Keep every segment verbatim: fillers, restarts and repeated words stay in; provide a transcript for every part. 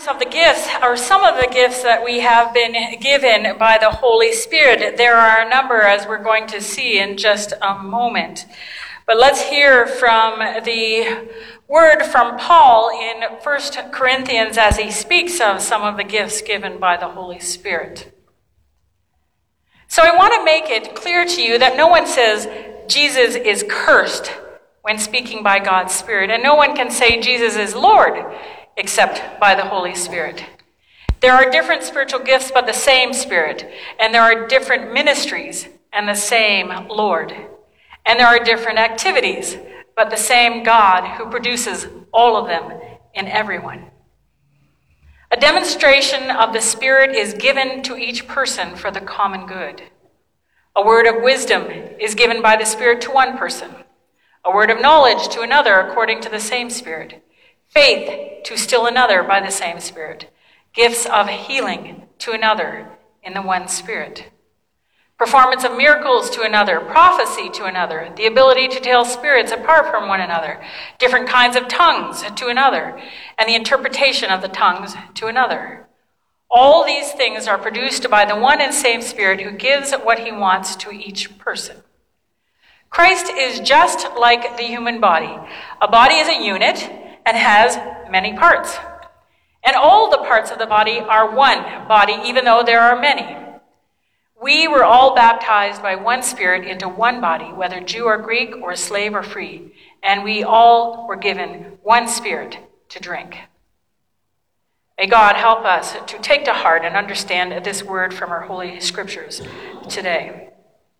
aspects of the gifts, or some of the gifts that we have been given by the Holy Spirit. There are a number, as we're going to see in just a moment. But let's hear from the word from Paul in First Corinthians as he speaks of some of the gifts given by the Holy Spirit. So I want to make it clear to you that no one says Jesus is cursed when speaking by God's Spirit, and no one can say Jesus is Lord except by the Holy Spirit. There are different spiritual gifts, but the same Spirit. And there are different ministries and the same Lord. And there are different activities, but the same God who produces all of them in everyone. A demonstration of the Spirit is given to each person for the common good. A word of wisdom is given by the Spirit to one person. A word of knowledge to another according to the same Spirit. Faith to still another by the same Spirit. Gifts of healing to another in the one Spirit. Performance of miracles to another. Prophecy to another. The ability to tell spirits apart from one another. Different kinds of tongues to another. And the interpretation of the tongues to another. All these things are produced by the one and same Spirit who gives what he wants to each person. Christ is just like the human body. A body is a unit and has many parts. And all the parts of the body are one body, even though there are many. We were all baptized by one Spirit into one body, whether Jew or Greek or slave or free. And we all were given one Spirit to drink. May God help us to take to heart and understand this word from our Holy Scriptures today.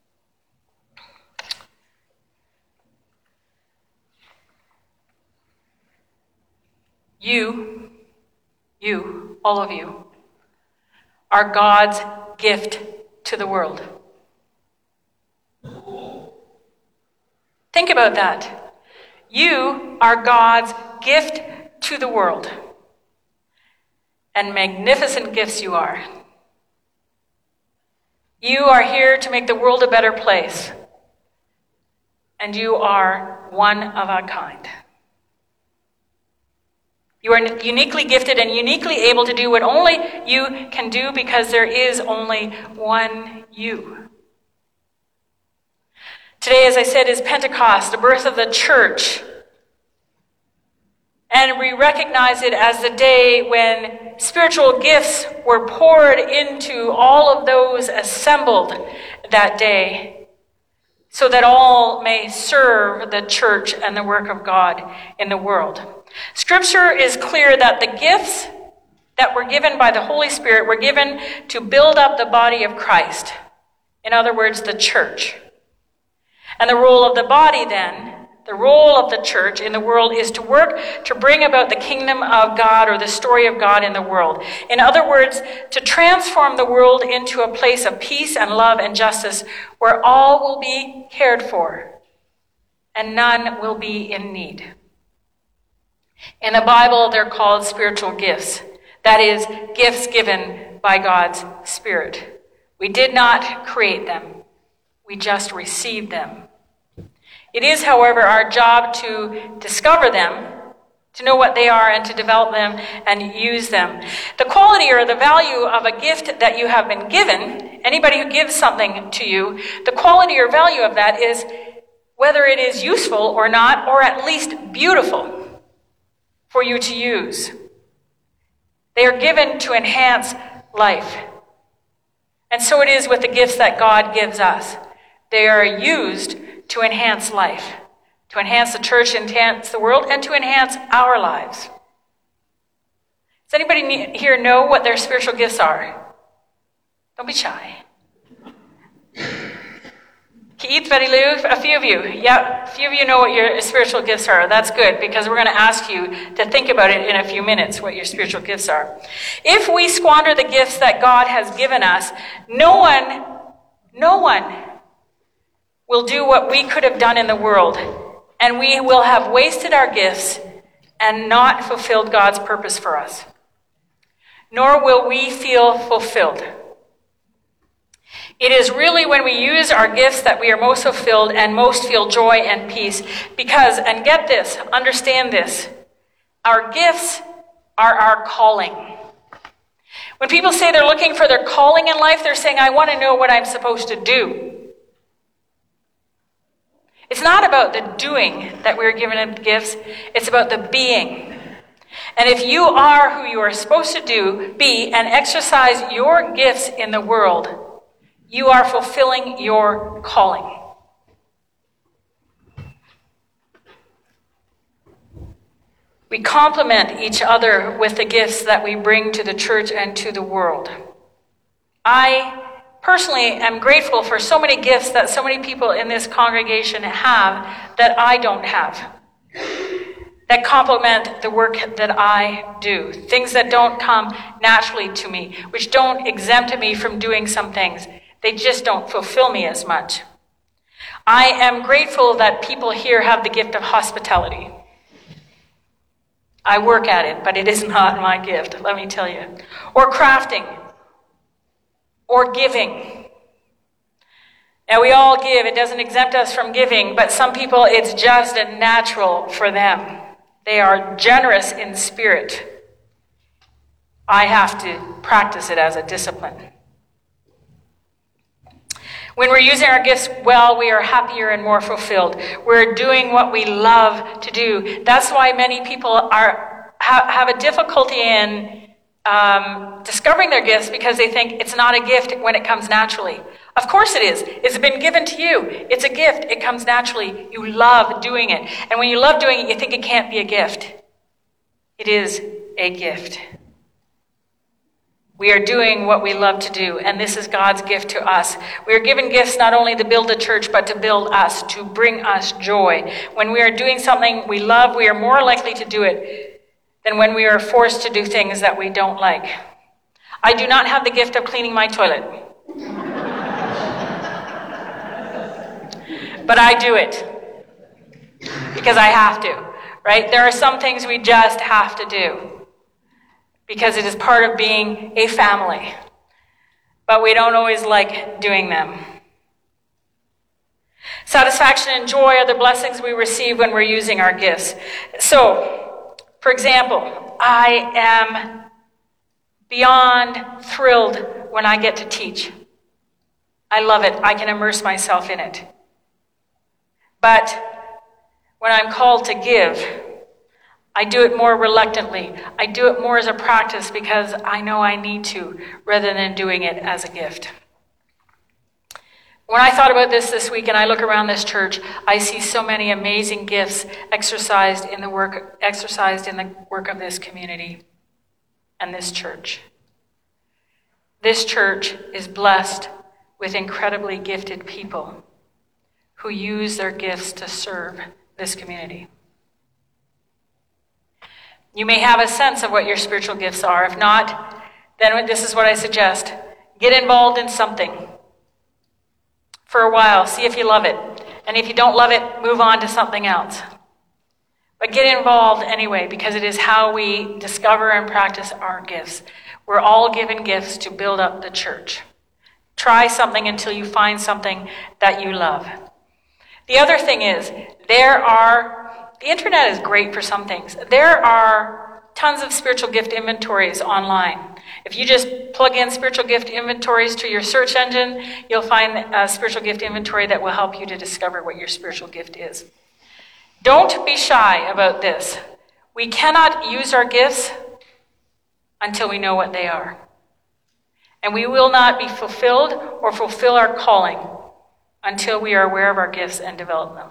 You, you, all of you, are God's gift to the world. Think about that. You are God's gift to the world. And magnificent gifts you are. You are here to make the world a better place. And you are one of a kind. You are uniquely gifted and uniquely able to do what only you can do because there is only one you. Today, as I said, is Pentecost, the birth of the church. And we recognize it as the day when spiritual gifts were poured into all of those assembled that day so that all may serve the church and the work of God in the world. Scripture is clear that the gifts that were given by the Holy Spirit were given to build up the body of Christ. In other words, the church. And the role of the body then, the role of the church in the world is to work to bring about the kingdom of God or the story of God in the world. In other words, to transform the world into a place of peace and love and justice where all will be cared for and none will be in need. In the Bible, they're called spiritual gifts. That is, gifts given by God's Spirit. We did not create them. We just received them. It is, however, our job to discover them, to know what they are, and to develop them and use them. The quality or the value of a gift that you have been given, anybody who gives something to you, the quality or value of that is whether it is useful or not, or at least beautiful for you to use. They are given to enhance life. And so it is with the gifts that God gives us. They are used to enhance life, to enhance the church, enhance the world, and to enhance our lives. Does anybody here know what their spiritual gifts are? Don't be shy. Keith, Betty Lou, a few of you. Yeah, a few of you know what your spiritual gifts are. That's good, because we're going to ask you to think about it in a few minutes, what your spiritual gifts are. If we squander the gifts that God has given us, no one, no one will do what we could have done in the world, and we will have wasted our gifts and not fulfilled God's purpose for us. Nor will we feel fulfilled. It is really when we use our gifts that we are most fulfilled and most feel joy and peace. Because, and get this, understand this, our gifts are our calling. When people say they're looking for their calling in life, they're saying, I want to know what I'm supposed to do. It's not about the doing that we're given in gifts. It's about the being. And if you are who you are supposed to do, be, and exercise your gifts in the world, you are fulfilling your calling. We complement each other with the gifts that we bring to the church and to the world. I personally am grateful for so many gifts that so many people in this congregation have that I don't have, that complement the work that I do, things that don't come naturally to me, which don't exempt me from doing some things. They just don't fulfill me as much. I am grateful that people here have the gift of hospitality. I work at it, but it is not my gift, let me tell you. Or crafting. Or giving. Now, we all give. It doesn't exempt us from giving, but some people, it's just a natural for them. They are generous in spirit. I have to practice it as a discipline. When we're using our gifts well, we are happier and more fulfilled. We're doing what we love to do. That's why many people are have a difficulty in um, discovering their gifts, because they think it's not a gift when it comes naturally. Of course it is. It's been given to you. It's a gift. It comes naturally. You love doing it. And when you love doing it, you think it can't be a gift. It is a gift. We are doing what we love to do, and this is God's gift to us. We are given gifts not only to build the church, but to build us, to bring us joy. When we are doing something we love, we are more likely to do it than when we are forced to do things that we don't like. I do not have the gift of cleaning my toilet. But I do it because I have to, right? There are some things we just have to do, because it is part of being a family. But we don't always like doing them. Satisfaction and joy are the blessings we receive when we're using our gifts. So, for example, I am beyond thrilled when I get to teach. I love it. I can immerse myself in it. But when I'm called to give, I do it more reluctantly. I do it more as a practice because I know I need to, rather than doing it as a gift. When I thought about this this week and I look around this church, I see so many amazing gifts exercised in the work exercised in the work of this community and this church. This church is blessed with incredibly gifted people who use their gifts to serve this community. You may have a sense of what your spiritual gifts are. If not, then this is what I suggest. Get involved in something for a while. See if you love it. And if you don't love it, move on to something else. But get involved anyway, because it is how we discover and practice our gifts. We're all given gifts to build up the church. Try something until you find something that you love. The other thing is, there are The internet is great for some things. There are tons of spiritual gift inventories online. If you just plug in spiritual gift inventories to your search engine, you'll find a spiritual gift inventory that will help you to discover what your spiritual gift is. Don't be shy about this. We cannot use our gifts until we know what they are. And we will not be fulfilled or fulfill our calling until we are aware of our gifts and develop them.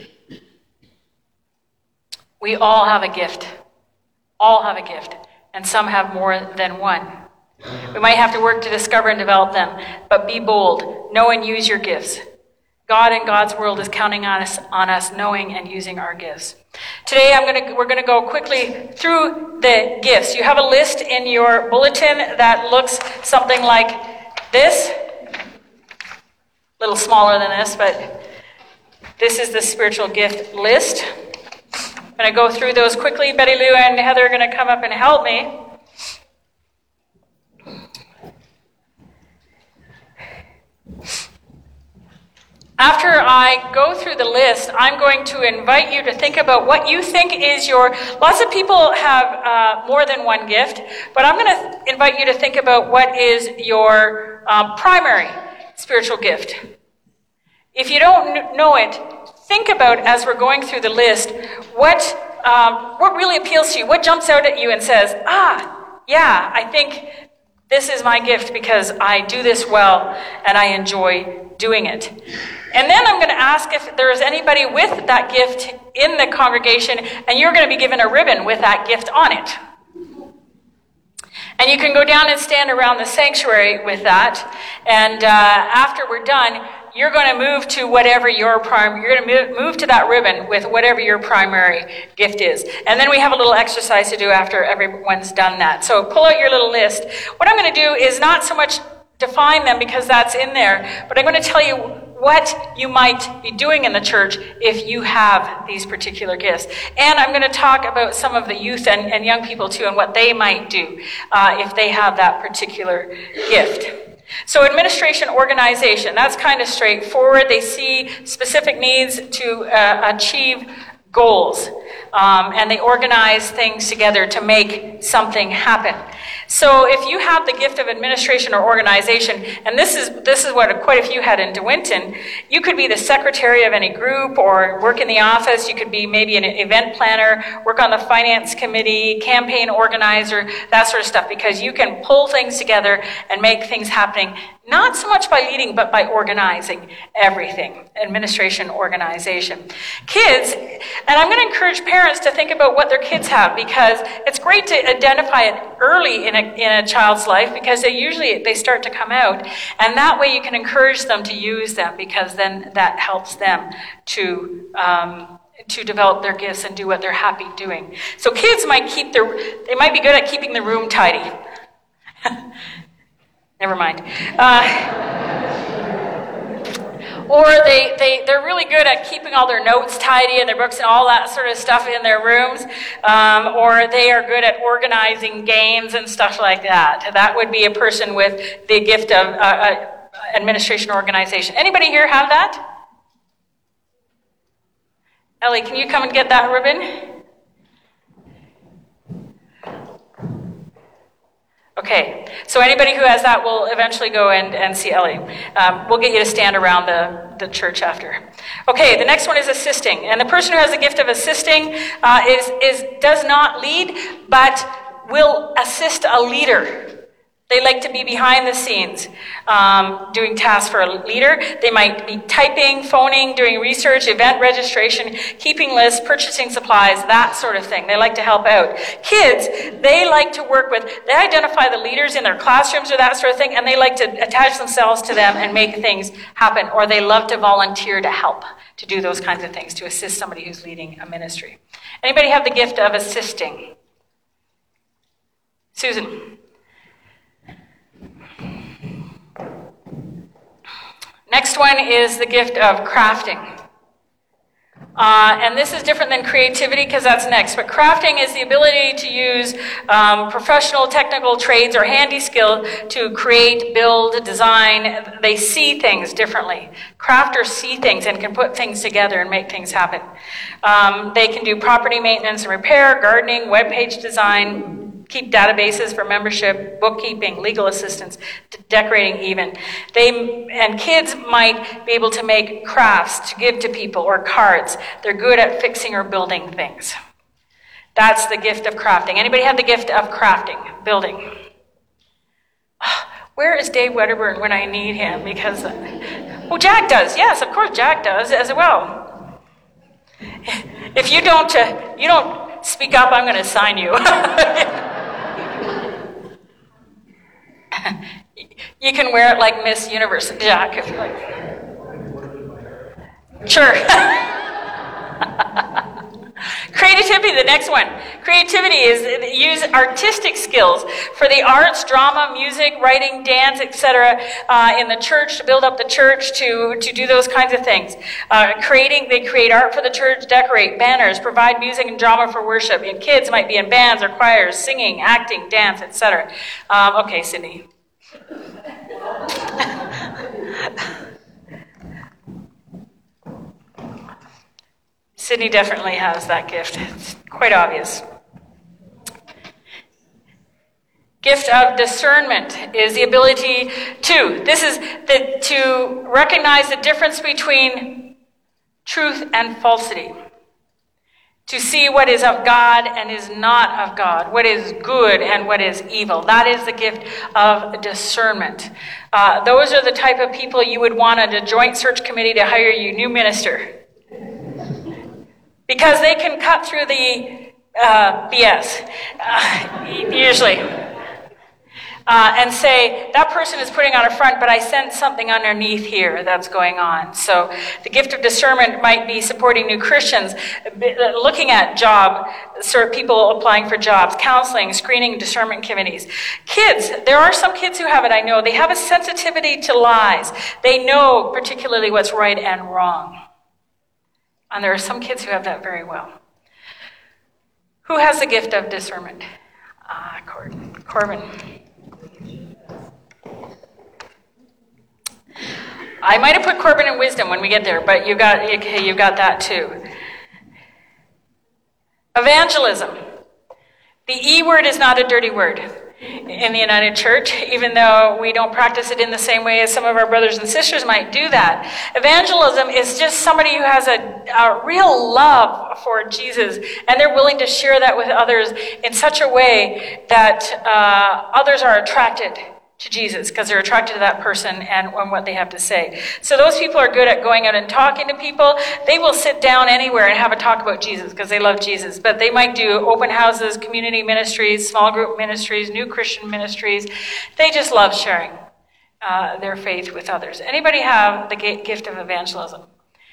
We all have a gift. All have a gift. And some have more than one. We might have to work to discover and develop them. But be bold. Know and use your gifts. God and God's world is counting on us, on us knowing and using our gifts. Today I'm gonna, we're going to go quickly through the gifts. You have a list in your bulletin that looks something like this. A little smaller than this, but this is the spiritual gift list. I'm going to go through those quickly. Betty Lou and Heather are going to come up and help me. After I go through the list, I'm going to invite you to think about what you think is your... Lots of people have uh, more than one gift, but I'm going to invite you to think about what is your um, primary spiritual gift. If you don't kn- know it, think about, as we're going through the list, what um, what really appeals to you, what jumps out at you and says, ah, yeah, I think this is my gift because I do this well and I enjoy doing it. And then I'm going to ask if there is anybody with that gift in the congregation, and you're going to be given a ribbon with that gift on it. And you can go down and stand around the sanctuary with that. And uh, after we're done, you're going to move to whatever your prime, you're going to move, move to that ribbon with whatever your primary gift is. And then we have a little exercise to do after everyone's done that. So pull out your little list. What I'm going to do is not so much define them because that's in there, but I'm going to tell you what you might be doing in the church if you have these particular gifts. And I'm going to talk about some of the youth and, and young people too and what they might do uh, if they have that particular gift. So administration, organization, that's kind of straightforward. They see specific needs to uh, achieve goals, um, and they organize things together to make something happen. So if you have the gift of administration or organization, and this is this is what quite a few had in DeWinton, you could be the secretary of any group or work in the office. You could be maybe an event planner, work on the finance committee, campaign organizer, that sort of stuff, because you can pull things together and make things happening, not so much by leading, but by organizing everything. Administration, organization. Kids, and I'm going to encourage parents to think about what their kids have, because it's great to identify it early in a, in a child's life, because they usually they start to come out, and that way you can encourage them to use them, because then that helps them to um, to develop their gifts and do what they're happy doing. So kids might keep their they might be good at keeping the room tidy. Never mind. Uh, or they, they, they're really good at keeping all their notes tidy and their books and all that sort of stuff in their rooms. Um, or they are good at organizing games and stuff like that. That would be a person with the gift of uh, uh, administration or organization. Anybody here have that? Ellie, can you come and get that ribbon? Okay, so anybody who has that will eventually go and, and see Ellie. Um, we'll get you to stand around the, the church after. Okay, the next one is assisting. And the person who has the gift of assisting uh, is, is does not lead, but will assist a leader. They like to be behind the scenes, um, doing tasks for a leader. They might be typing, phoning, doing research, event registration, keeping lists, purchasing supplies, that sort of thing. They like to help out. Kids, they like to work with, they identify the leaders in their classrooms or that sort of thing, and they like to attach themselves to them and make things happen, or they love to volunteer to help, to do those kinds of things, to assist somebody who's leading a ministry. Anybody have the gift of assisting? Susan. Next one is the gift of crafting. Uh, and this is different than creativity because that's next. But crafting is the ability to use um, professional technical trades or handy skill to create, build, design. They see things differently. Crafters see things and can put things together and make things happen. Um, they can do property maintenance and repair, gardening, web page design, keep databases for membership, bookkeeping, legal assistance, decorating even. They and kids might be able to make crafts to give to people or cards. They're good at fixing or building things. That's the gift of crafting. Anybody have the gift of crafting, building? Where is Dave Wedderburn when I need him? Because, oh, Jack does. Yes, of course, Jack does as well. If you don't, uh, you don't speak up, I'm going to sign you. You can wear it like Miss Universe, Jack, if you like. Sure. Creativity, the next one. Creativity is use artistic skills for the arts, drama, music, writing, dance, et cetera. Uh, in the church, to build up the church, to, to do those kinds of things. Uh, creating, they create art for the church, decorate, banners, provide music and drama for worship. And kids might be in bands or choirs, singing, acting, dance, et cetera. Um, okay, Sydney. Sydney definitely has that gift. It's quite obvious. Gift of discernment is the ability to, this is the, to recognize the difference between truth and falsity. To see what is of God and is not of God, what is good and what is evil. That is the gift of discernment. Uh, those are the type of people you would want on a joint search committee to hire you new minister. Because they can cut through the uh, B S, uh, usually. Uh, and say, that person is putting on a front, but I sense something underneath here that's going on. So the gift of discernment might be supporting new Christians, looking at job, sort of people applying for jobs, counseling, screening, discernment committees. Kids, there are some kids who have it, I know. They have a sensitivity to lies. They know particularly what's right and wrong. And there are some kids who have that very well. Who has the gift of discernment? Ah, Corbin. Corbin. I might have put Corbin in wisdom when we get there, but you got okay, you got that too. Evangelism. The E word is not a dirty word in the United Church, even though we don't practice it in the same way as some of our brothers and sisters might do that. Evangelism is just somebody who has a, a real love for Jesus, and they're willing to share that with others in such a way that uh, others are attracted to Jesus because they're attracted to that person and, and what they have to say. So those people are good at going out and talking to people. They will sit down anywhere and have a talk about Jesus because they love Jesus. But they might do open houses, community ministries, small group ministries, new Christian ministries. They just love sharing uh, their faith with others. Anybody have the gift of evangelism?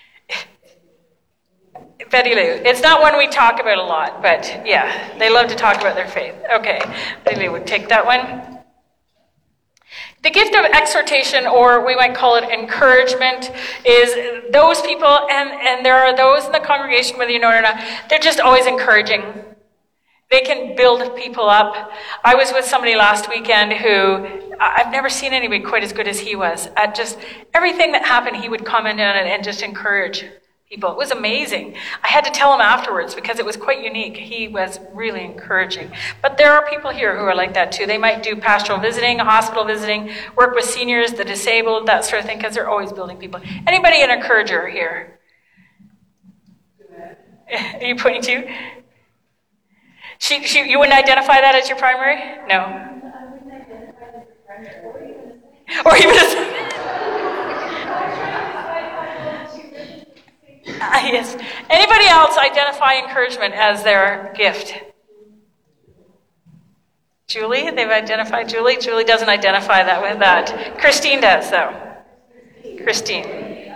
Betty Lou. It's not one we talk about a lot, but yeah, they love to talk about their faith. Okay, Betty Lou would take that one. The gift of exhortation, or we might call it encouragement, is those people, and, and there are those in the congregation, whether you know it or not, they're just always encouraging. They can build people up. I was with somebody last weekend who, I've never seen anybody quite as good as he was. At just everything that happened, he would comment on it and just encourage people. It was amazing. I had to tell him afterwards because it was quite unique. He was really encouraging. But there are people here who are like that too. They might do pastoral visiting, hospital visiting, work with seniors, the disabled, that sort of thing, because they're always building people. Anybody an encourager here? Are you pointing to? She, she, you wouldn't identify that as your primary? No. Or even as... Uh, yes. Anybody else identify encouragement as their gift? Julie? They've identified Julie? Julie doesn't identify that with that. Christine does, though. Christine.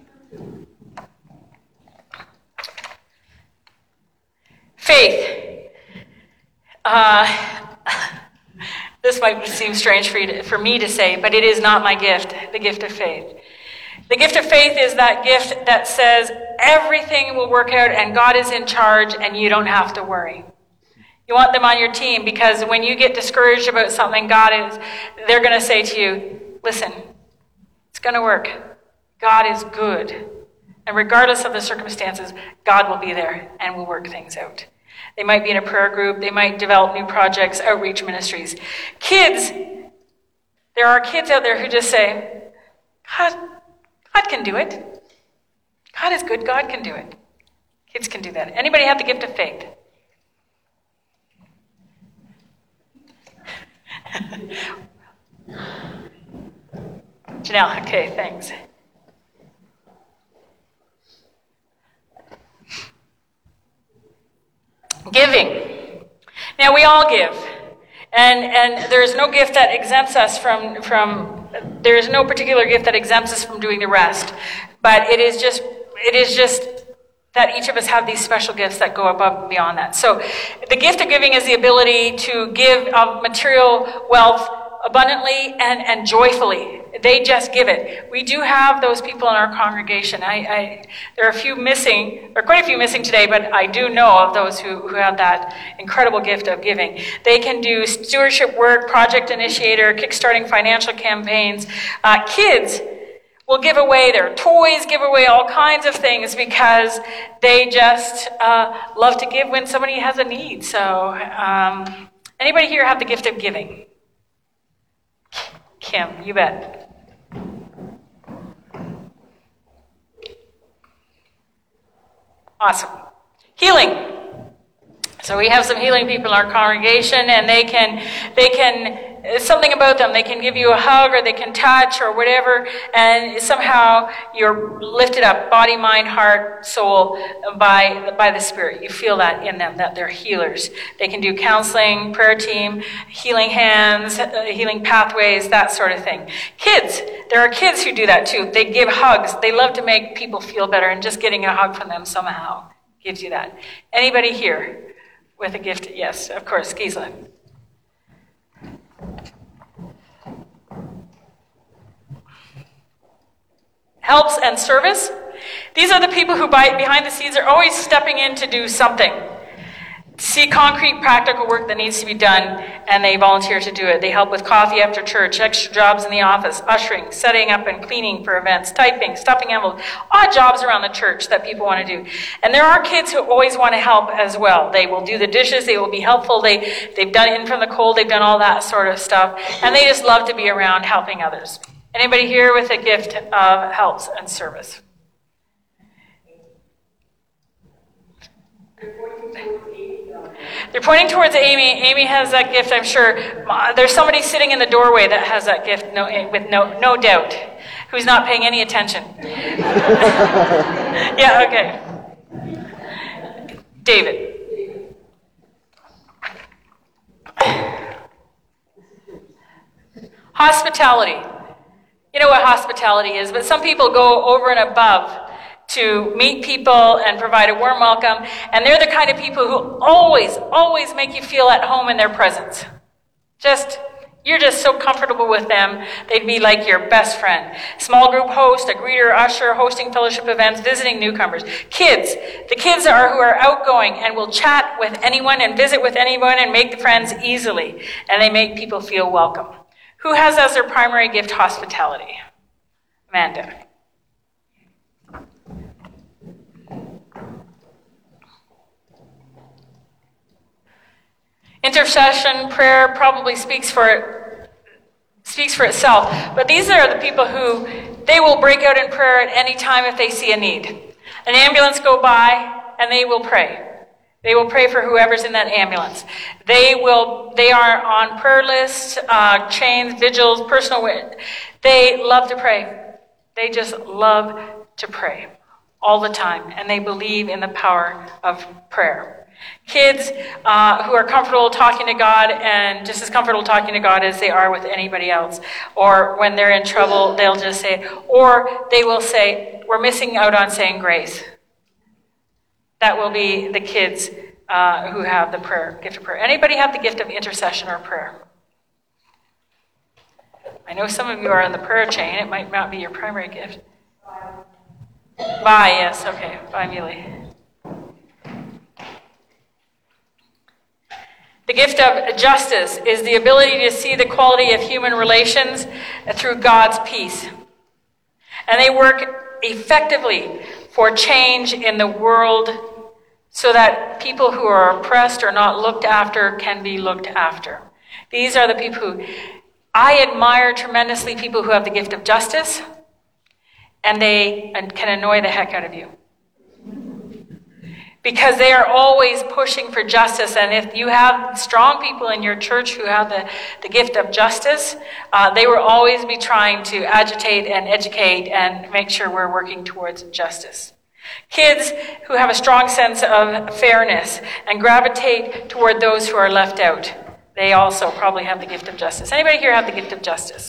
Faith. Uh, this might seem strange for, you to, for me to say, but it is not my gift, the gift of faith. The gift of faith is that gift that says everything will work out and God is in charge and you don't have to worry. You want them on your team because when you get discouraged about something, God is, they're going to say to you, listen, it's going to work. God is good. And regardless of the circumstances, God will be there and will work things out. They might be in a prayer group. They might develop new projects, outreach ministries. Kids, there are kids out there who just say, God, God can do it. God is good. God can do it. Kids can do that. Anybody have the gift of faith? Janelle, okay, thanks. Giving. Now, we all give. And and there is no gift that exempts us from, from there is no particular gift that exempts us from doing the rest. But it is just it is just that each of us have these special gifts that go above and beyond that. So the gift of giving is the ability to give of material wealth abundantly and, and joyfully. They just give it. We do have those people in our congregation. I, I there are a few missing, there are quite a few missing today, but I do know of those who, who have that incredible gift of giving. They can do stewardship work, project initiator, kickstarting financial campaigns. Uh, kids, will give away their toys, give away all kinds of things because they just uh, love to give when somebody has a need. So, um, anybody here have the gift of giving? Kim, you bet. Awesome. Healing. So we have some healing people in our congregation, and they can, they can, something about them. They can give you a hug, or they can touch, or whatever, and somehow you're lifted up, body, mind, heart, soul, by by the Spirit. You feel that in them, that they're healers. They can do counseling, prayer team, healing hands, uh, healing pathways, that sort of thing. Kids, there are kids who do that too. They give hugs. They love to make people feel better, and just getting a hug from them somehow gives you that. Anybody here with a gift? Yes, of course, Gisela. Helps and service. These are the people who by, behind the scenes are always stepping in to do something. See concrete, practical work that needs to be done, and they volunteer to do it. They help with coffee after church, extra jobs in the office, ushering, setting up and cleaning for events, typing, stuffing envelopes, odd jobs around the church that people want to do. And there are kids who always want to help as well. They will do the dishes, they will be helpful, they, they've done in from the cold, they've done all that sort of stuff, and they just love to be around helping others. Anybody here with a gift of helps and service? They're pointing towards Amy. Amy has that gift, I'm sure. There's somebody sitting in the doorway that has that gift, no, with no no doubt, who's not paying any attention. Yeah, okay. David. Hospitality. You know what hospitality is, but some people go over and above to meet people and provide a warm welcome, and they're the kind of people who always, always make you feel at home in their presence. Just, you're just so comfortable with them, they'd be like your best friend. Small group host, a greeter, usher, hosting fellowship events, visiting newcomers. Kids, the kids are who are outgoing and will chat with anyone and visit with anyone and make friends easily, and they make people feel welcome. Who has as their primary gift hospitality? Amanda. Intercession, prayer probably speaks for it, speaks for itself. But these are the people who, they will break out in prayer at any time if they see a need. An ambulance go by, and they will pray. They will pray for whoever's in that ambulance. They will. They are on prayer lists, uh, chains, vigils, personal wit. They love to pray. They just love to pray all the time, and they believe in the power of prayer. Kids uh, who are comfortable talking to God, and just as comfortable talking to God as they are with anybody else. Or when they're in trouble, they'll just say, or they will say, we're missing out on saying grace. That will be the kids uh, who have the prayer, gift of prayer. Anybody have the gift of intercession or prayer? I know some of you are in the prayer chain. It might not be your primary gift. Bye, yes, okay. Bye, Muley. The gift of justice is the ability to see the quality of human relations through God's peace. And they work effectively for change in the world so that people who are oppressed or not looked after can be looked after. These are the people who I admire tremendously, people who have the gift of justice, and they can annoy the heck out of you. Because they are always pushing for justice, and if you have strong people in your church who have the, the gift of justice, uh, they will always be trying to agitate and educate and make sure we're working towards justice. Kids who have a strong sense of fairness and gravitate toward those who are left out, they also probably have the gift of justice. Anybody here have the gift of justice?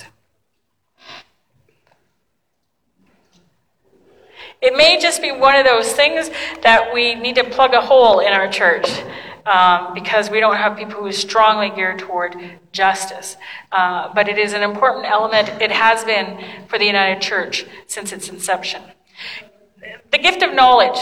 It may just be one of those things that we need to plug a hole in our church um, because we don't have people who are strongly geared toward justice. Uh, but it is an important element. It has been for the United Church since its inception. The gift of knowledge.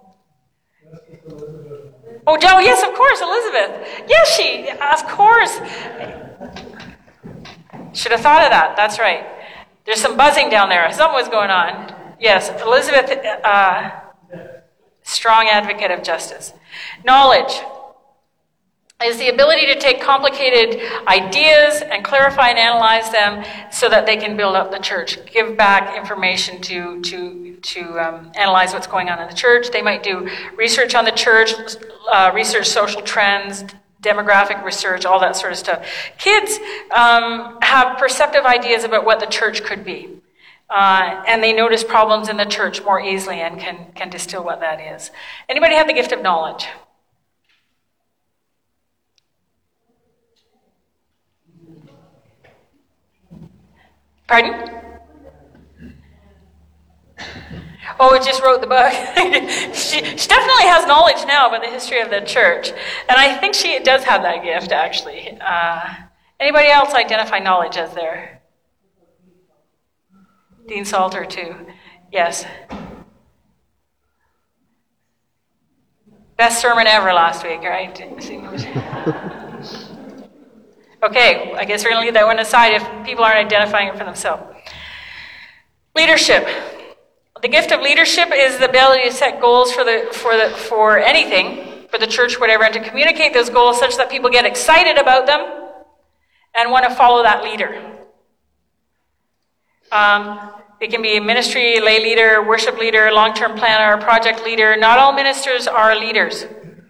Oh, Joe, yes, of course, Elizabeth. Yes, she, of course. Should have thought of that. That's right. There's some buzzing down there. Something was going on. Yes, Elizabeth, uh, strong advocate of justice. Knowledge is the ability to take complicated ideas and clarify and analyze them so that they can build up the church. Give back information to to to um, analyze what's going on in the church. They might do research on the church, uh, research social trends, demographic research, all that sort of stuff. Kids um, have perceptive ideas about what the church could be. Uh, and they notice problems in the church more easily and can, can distill what that is. Anybody have the gift of knowledge? Pardon? Oh, it just wrote the book. she, she definitely has knowledge now about the history of the church. And I think she does have that gift, actually. Uh, anybody else identify knowledge as their? Dean Salter, too. Yes. Best sermon ever last week, right? Okay, I guess we're going to leave that one aside if people aren't identifying it for themselves. Leadership. The gift of leadership is the ability to set goals for the for the for anything, for the church, whatever, and to communicate those goals such that people get excited about them and want to follow that leader. Um, it can be a ministry, lay leader, worship leader, long-term planner, project leader. Not all ministers are leaders.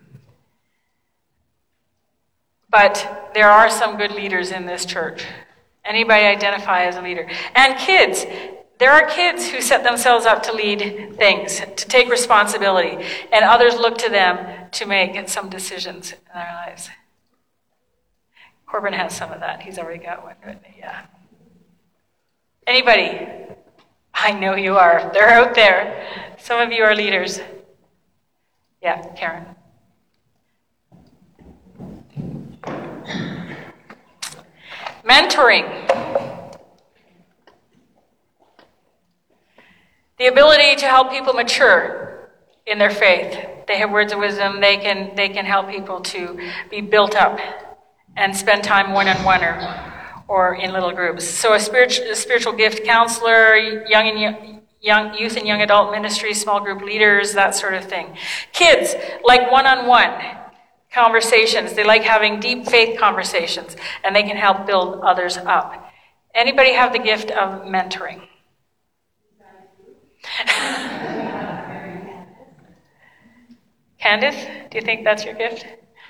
But there are some good leaders in this church. Anybody identify as a leader? And kids. There are kids who set themselves up to lead things, to take responsibility, and others look to them to make some decisions in their lives. Corbin has some of that. He's already got one. Yeah. Anybody? I know you are. They're out there. Some of you are leaders. Yeah, Karen. Mentoring. The ability to help people mature in their faith. They have words of wisdom. They can they can help people to be built up and spend time one-on-one or, or in little groups. So a spiritual, a spiritual gift counselor, young and young youth and young adult ministry, small group leaders, that sort of thing. Kids like one-on-one conversations. They like having deep faith conversations, and they can help build others up. Anybody have the gift of mentoring? Candace, do you think that's your gift?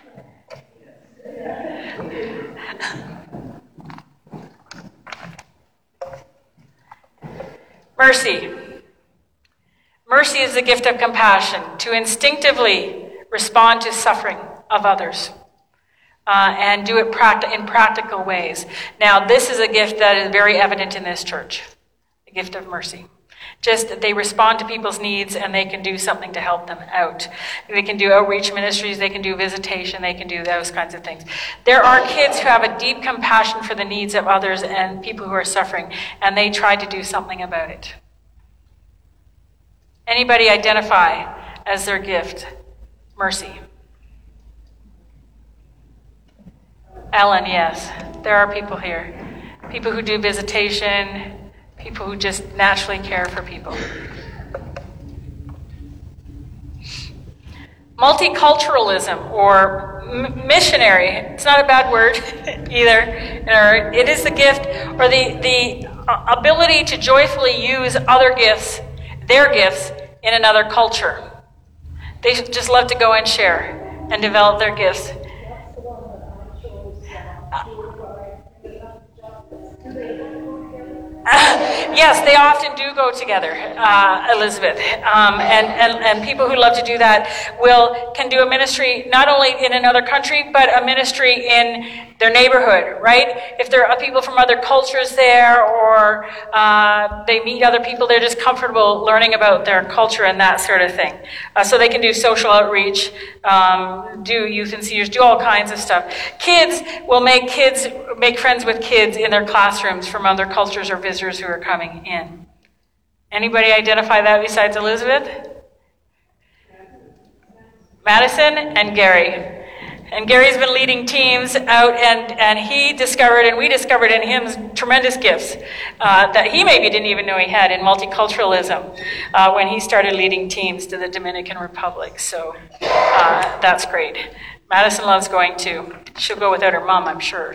Mercy. Mercy is the gift of compassion, to instinctively respond to suffering of others uh, and do it pract- in practical ways. Now, this is a gift that is very evident in this church, the gift of mercy. Just that they respond to people's needs and they can do something to help them out. They can do outreach ministries, they can do visitation, they can do those kinds of things. There are kids who have a deep compassion for the needs of others and people who are suffering, and they try to do something about it. Anybody identify as their gift? Mercy. Ellen, yes. There are people here. People who do visitation, people who just naturally care for people. Multiculturalism or m- missionary, it's not a bad word either. It is the gift or the, the ability to joyfully use other gifts, their gifts, in another culture. They just love to go and share and develop their gifts. Uh, yes, they often do go together, uh, Elizabeth. Um, and, and, and people who love to do that will can do a ministry not only in another country, but a ministry in their neighborhood, right? If there are people from other cultures there, or uh, they meet other people, they're just comfortable learning about their culture and that sort of thing. Uh, so they can do social outreach, um, do youth and seniors, do all kinds of stuff. Kids will make kids make friends with kids in their classrooms from other cultures or visitors who are coming in. Anybody identify that besides Elizabeth? Madison and Gary. And Gary's been leading teams out, and, and he discovered, and we discovered in him tremendous gifts uh, that he maybe didn't even know he had in multiculturalism uh, when he started leading teams to the Dominican Republic. So uh, that's great. Madison loves going too. She'll go without her mom, I'm sure.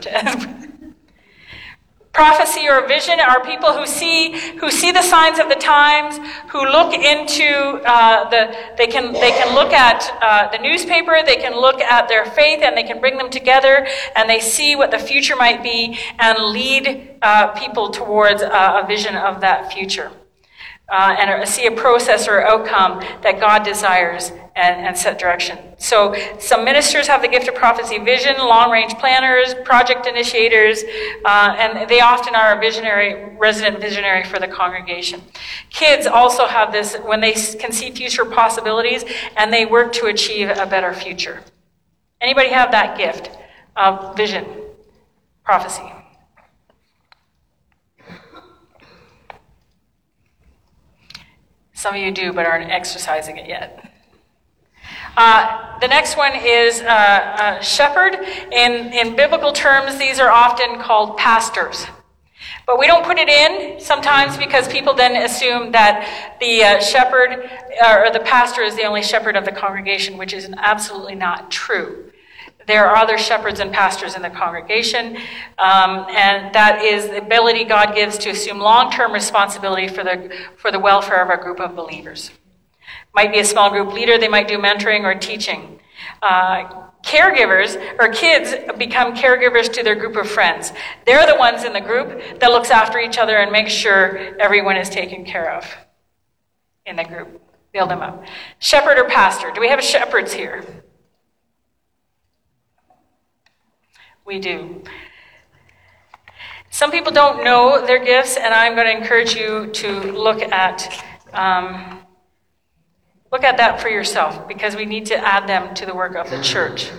Prophecy or vision are people who see who see the signs of the times, who look into uh, the. They can they can look at uh, the newspaper, they can look at their faith, and they can bring them together, and they see what the future might be, and lead uh, people towards uh, a vision of that future, uh, and see a process or outcome that God desires, and, and set direction. So some ministers have the gift of prophecy, vision, long-range planners, project initiators, uh, and they often are a visionary, resident visionary for the congregation. Kids also have this when they can see future possibilities and they work to achieve a better future. Anybody have that gift of vision, prophecy? Some of you do, but aren't exercising it yet. Uh, the next one is uh, uh, shepherd. In, in biblical terms, these are often called pastors. But we don't put it in sometimes because people then assume that the uh, shepherd uh, or the pastor is the only shepherd of the congregation, which is absolutely not true. There are other shepherds and pastors in the congregation, um, and that is the ability God gives to assume long-term responsibility for the for the welfare of a group of believers. Might be a small group leader, they might do mentoring or teaching. Uh, caregivers, or kids, become caregivers to their group of friends. They're the ones in the group that looks after each other and makes sure everyone is taken care of in the group. Build them up. Shepherd or pastor. Do we have shepherds here? We do. Some people don't know their gifts, and I'm going to encourage you to look at um, look at that for yourself, because we need to add them to the work of the church.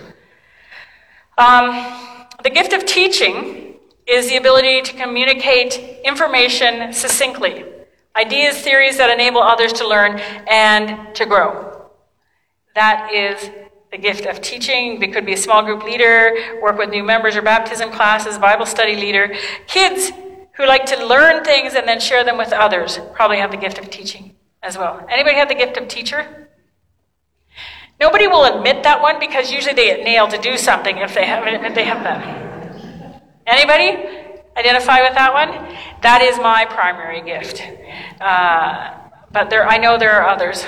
Um, the gift of teaching is the ability to communicate information succinctly, ideas, theories that enable others to learn and to grow. That is the gift of teaching. It could be a small group leader, work with new members or baptism classes, Bible study leader. Kids who like to learn things and then share them with others probably have the gift of teaching as well. Anybody have the gift of teacher? Nobody will admit that one because usually they get nailed to do something if they have, if they have that. Anybody identify with that one? That is my primary gift. Uh, but there, I know there are others.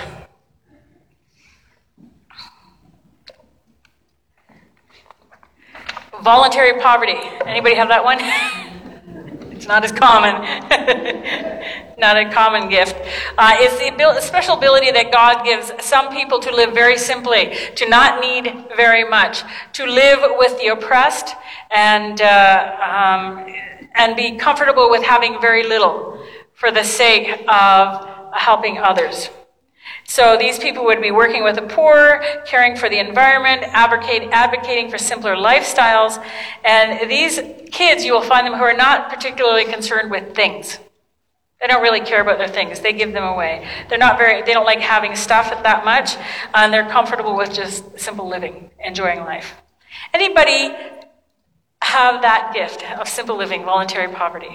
Voluntary poverty. Anybody have that one? It's not as common. Not a common gift. Uh, it's the abil- special ability that God gives some people to live very simply, to not need very much, to live with the oppressed, and uh, um, and be comfortable with having very little for the sake of helping others. So these people would be working with the poor, caring for the environment, advocate, advocating for simpler lifestyles. And these kids, you will find them who are not particularly concerned with things. They don't really care about their things. They give them away. They're not very, they don't like having stuff that much, and they're comfortable with just simple living, enjoying life. Anybody have that gift of simple living, voluntary poverty?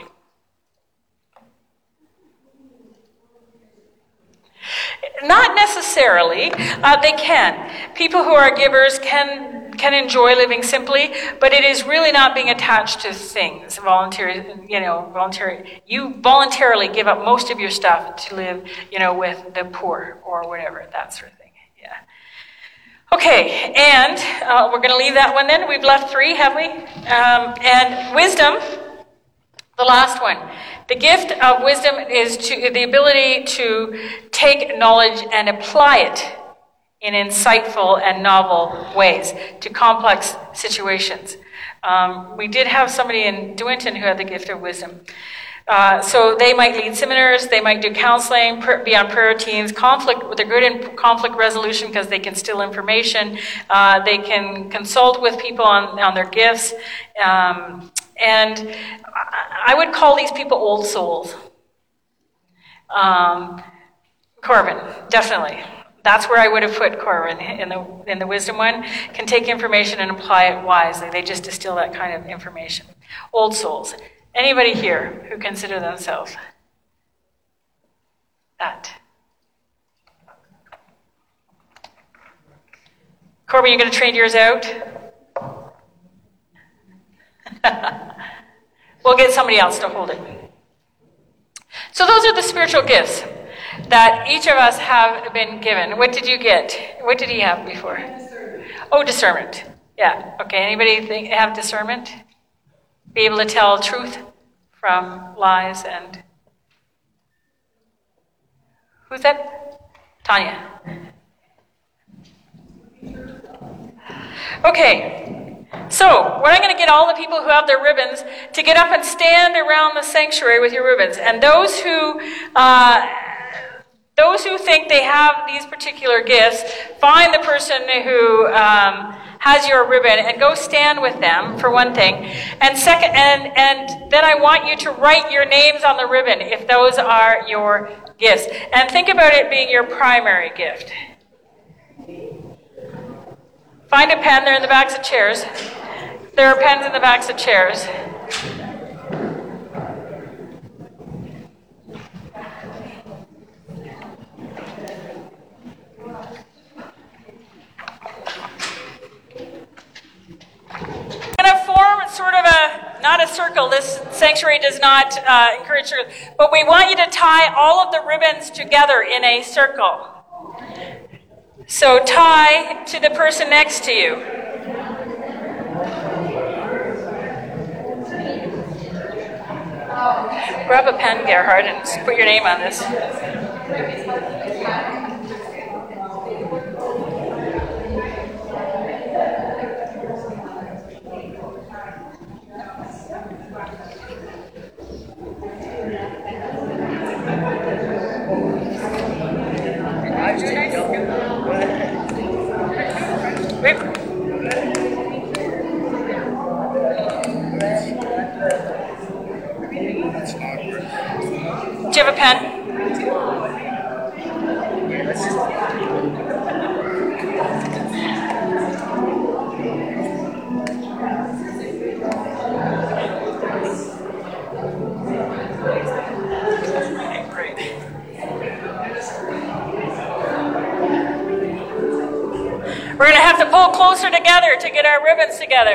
Not necessarily. Uh, they can. People who are givers can can enjoy living simply, but it is really not being attached to things. Voluntary, you know, voluntary. You voluntarily give up most of your stuff to live, you know, with the poor or whatever, that sort of thing. Yeah. Okay, and uh, we're going to leave that one then. We've left three, have we? Um, and wisdom, the last one. The gift of wisdom is to the ability to take knowledge and apply it in insightful and novel ways to complex situations. Um, we did have somebody in Dewinton who had the gift of wisdom. Uh, so they might lead seminars, they might do counseling, be on prayer teams, conflict, they're good in conflict resolution because they can steal information, uh, they can consult with people on, on their gifts, um, and I would call these people old souls. Um, Corbin, definitely. That's where I would have put Corwin in the in the wisdom one. Can take information and apply it wisely. They just distill that kind of information. Old souls. Anybody here who consider themselves that? Corbin, you're going to trade yours out? We'll get somebody else to hold it. So those are the spiritual gifts that each of us have been given. What did you get? What did he have before? Discernment. Oh, discernment. Yeah. Okay. Anybody think, have discernment? Be able to tell truth from lies and... Who's that? Tanya. Okay. So, we're going to get all the people who have their ribbons to get up and stand around the sanctuary with your ribbons. And those who... Uh, Those who think they have these particular gifts, find the person who um, has your ribbon and go stand with them, for one thing. And second, and, and then I want you to write your names on the ribbon if those are your gifts. And think about it being your primary gift. Find a pen. They're in the backs of chairs. There are pens in the backs of chairs. Sort of a, not a circle, this sanctuary does not uh, encourage circles, but we want you to tie all of the ribbons together in a circle. So tie to the person next to you. Grab a pen, Gerhard, and put your name on this. Wait. Do you have a pen? Okay, great. We're going to have to pull closer together to get our ribbons together.